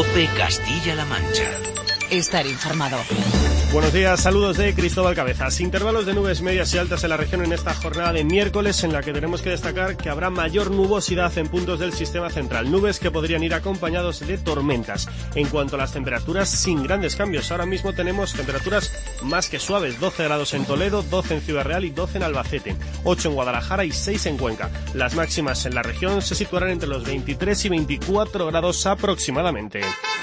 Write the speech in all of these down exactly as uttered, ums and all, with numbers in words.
COPE Castilla-La Mancha. Estar informado. Buenos días, saludos de Cristóbal Cabezas. Intervalos de nubes medias y altas en la región en esta jornada de miércoles, en la que tenemos que destacar que habrá mayor nubosidad en puntos del sistema central. Nubes que podrían ir acompañados de tormentas. En cuanto a las temperaturas, sin grandes cambios. Ahora mismo tenemos temperaturas más que suaves. doce grados en Toledo, doce en Ciudad Real y doce en Albacete. ocho en Guadalajara y seis en Cuenca. Las máximas en la región se situarán entre los veintitrés y veinticuatro grados aproximadamente.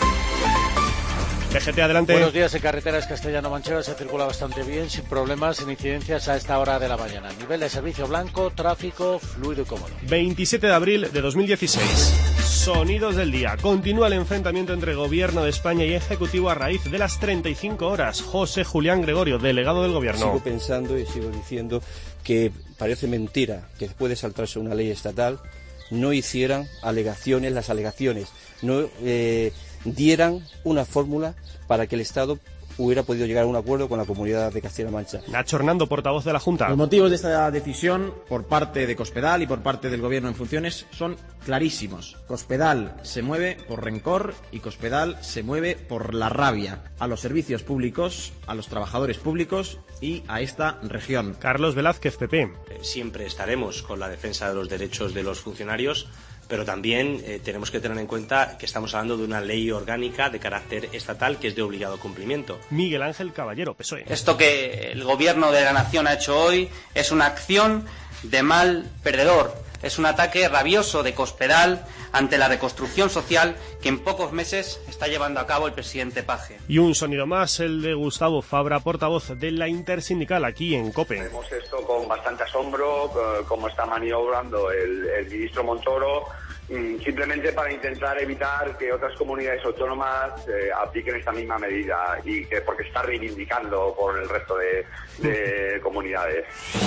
P G T, adelante. Buenos días. En carreteras castellano-manchegas se circula bastante bien, sin problemas, sin incidencias a esta hora de la mañana. Nivel de servicio blanco, tráfico fluido y cómodo. veintisiete de abril de dos mil dieciséis. Sonidos del día. Continúa el enfrentamiento entre Gobierno de España y Ejecutivo a raíz de las treinta y cinco horas. José Julián Gregorio, delegado del Gobierno. Sigo pensando y sigo diciendo que parece mentira que después de saltarse una ley estatal no hicieran alegaciones, las alegaciones, no eh, dieran una fórmula para que el Estado hubiera podido llegar a un acuerdo con la Comunidad de Castilla-La Mancha. Nacho Hernando, portavoz de la Junta. Los motivos de esta decisión por parte de Cospedal y por parte del Gobierno en funciones son clarísimos. Cospedal se mueve por rencor y Cospedal se mueve por la rabia a los servicios públicos, a los trabajadores públicos y a esta región. Carlos Velázquez, P P. Siempre estaremos con la defensa de los derechos de los funcionarios, pero también eh, tenemos que tener en cuenta que estamos hablando de una ley orgánica de carácter estatal que es de obligado cumplimiento. Miguel Ángel Caballero, P S O E. Esto que el Gobierno de la Nación ha hecho hoy es una acción de mal perdedor. Es un ataque rabioso de Cospedal ante la reconstrucción social que en pocos meses está llevando a cabo el presidente Paje. Y un sonido más, el de Gustavo Fabra, portavoz de la Intersindical aquí en COPE. Vemos esto con bastante asombro, cómo está maniobrando el, el ministro Montoro, simplemente para intentar evitar que otras comunidades autónomas eh, apliquen esta misma medida, y que porque está reivindicando por el resto de, de comunidades.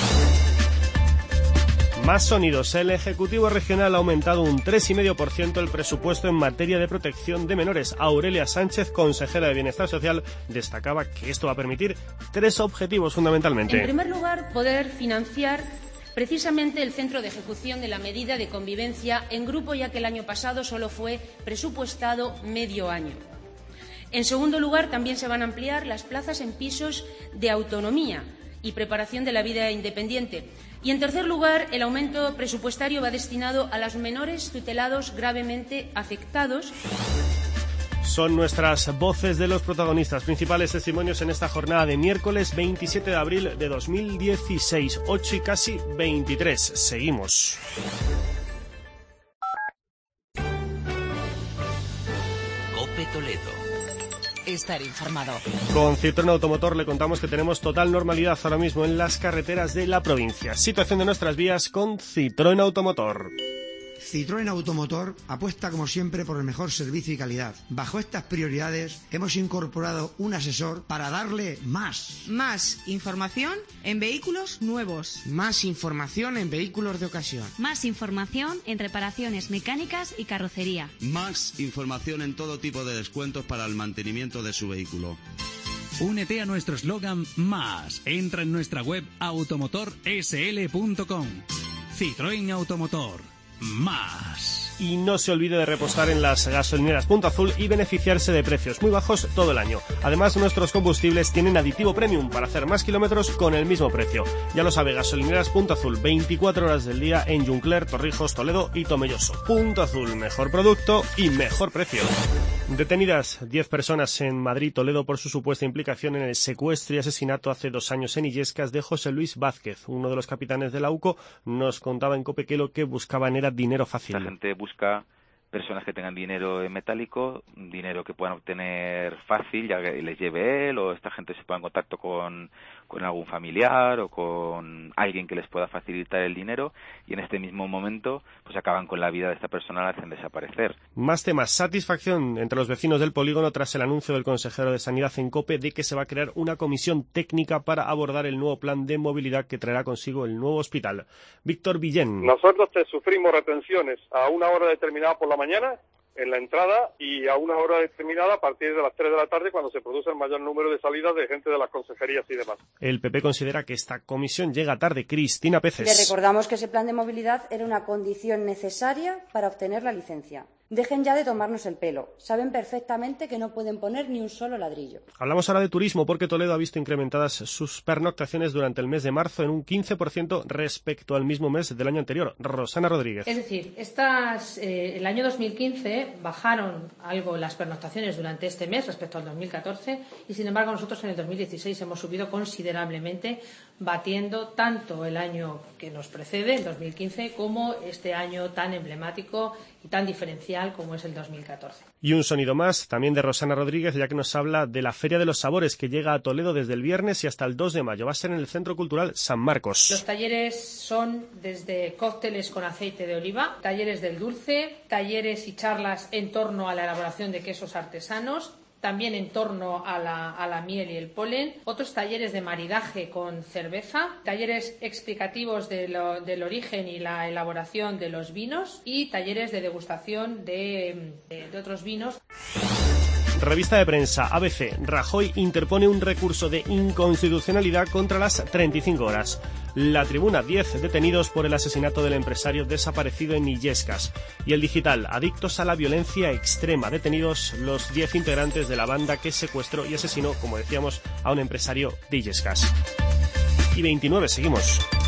Más sonidos. El Ejecutivo Regional ha aumentado un tres coma cinco por ciento el presupuesto en materia de protección de menores. Aurelia Sánchez, consejera de Bienestar Social, destacaba que esto va a permitir tres objetivos fundamentalmente. En primer lugar, poder financiar precisamente el centro de ejecución de la medida de convivencia en grupo, ya que el año pasado solo fue presupuestado medio año. En segundo lugar, también se van a ampliar las plazas en pisos de autonomía y preparación de la vida independiente. Y en tercer lugar, el aumento presupuestario va destinado a los menores tutelados gravemente afectados. Son nuestras voces de los protagonistas, principales testimonios en esta jornada de miércoles veintisiete de abril de dos mil dieciséis, ocho y casi veintitrés. Seguimos. COPE Toledo. Estar informado. Con Citroën Automotor le contamos que tenemos total normalidad ahora mismo en las carreteras de la provincia. Situación de nuestras vías con Citroën Automotor. Citroën Automotor apuesta como siempre por el mejor servicio y calidad. Bajo estas prioridades hemos incorporado un asesor para darle más. Más información en vehículos nuevos. Más información en vehículos de ocasión. Más información en reparaciones mecánicas y carrocería. Más información en todo tipo de descuentos para el mantenimiento de su vehículo. Únete a nuestro eslogan Más. Entra en nuestra web automotor s l punto com. Citroën Automotor. Más. Y no se olvide de repostar en las gasolineras Punto Azul y beneficiarse de precios muy bajos todo el año. Además, nuestros combustibles tienen aditivo premium para hacer más kilómetros con el mismo precio. Ya lo sabe, gasolineras Punto Azul, veinticuatro horas del día en Juncler, Torrijos, Toledo y Tomelloso. Punto Azul, mejor producto y mejor precio. Detenidas diez personas en Madrid, Toledo, por su supuesta implicación en el secuestro y asesinato hace dos años en Illescas de José Luis Vázquez. Uno de los capitanes de la U C O nos contaba en COPE que lo que buscaban era dinero fácil. La gente busca personas que tengan dinero en metálico, dinero que puedan obtener fácil, ya que les lleve él, o esta gente se ponga en contacto con, con algún familiar o con alguien que les pueda facilitar el dinero, y en este mismo momento pues acaban con la vida de esta persona, la hacen desaparecer. Más temas. Satisfacción entre los vecinos del polígono tras el anuncio del consejero de Sanidad en COPE de que se va a crear una comisión técnica para abordar el nuevo plan de movilidad que traerá consigo el nuevo hospital. Víctor Villén. Nosotros te sufrimos retenciones a una hora determinada por la mañana en la entrada y a una hora determinada a partir de las tres de la tarde, cuando se produce el mayor número de salidas de gente de las consejerías y demás. El P P considera que esta comisión llega tarde. Cristina Peces. Le recordamos que ese plan de movilidad era una condición necesaria para obtener la licencia. Dejen ya de tomarnos el pelo. Saben perfectamente que no pueden poner ni un solo ladrillo. Hablamos ahora de turismo porque Toledo ha visto incrementadas sus pernoctaciones durante el mes de marzo en un quince por ciento respecto al mismo mes del año anterior. Rosana Rodríguez. Es decir, estas, eh, el año dos mil quince bajaron algo las pernoctaciones durante este mes respecto al dos mil catorce y, sin embargo, nosotros en el dos mil dieciséis hemos subido considerablemente, batiendo tanto el año que nos precede, el dos mil quince, como este año tan emblemático y tan diferencial como es el dos mil catorce. Y un sonido más, también de Rosana Rodríguez, ya que nos habla de la Feria de los Sabores, que llega a Toledo desde el viernes y hasta el dos de mayo. Va a ser en el Centro Cultural San Marcos. Los talleres son desde cócteles con aceite de oliva, talleres del dulce, talleres y charlas en torno a la elaboración de quesos artesanos, también en torno a la, a la miel y el polen, otros talleres de maridaje con cerveza, talleres explicativos de lo, del origen y la elaboración de los vinos y talleres de degustación de, de, de otros vinos. Revista de prensa A B C. Rajoy interpone un recurso de inconstitucionalidad contra las treinta y cinco horas. La Tribuna. diez detenidos por el asesinato del empresario desaparecido en Illescas. Y el Digital. Adictos a la violencia extrema. Detenidos los diez integrantes de la banda que secuestró y asesinó, como decíamos, a un empresario de Illescas. Y veintinueve, seguimos.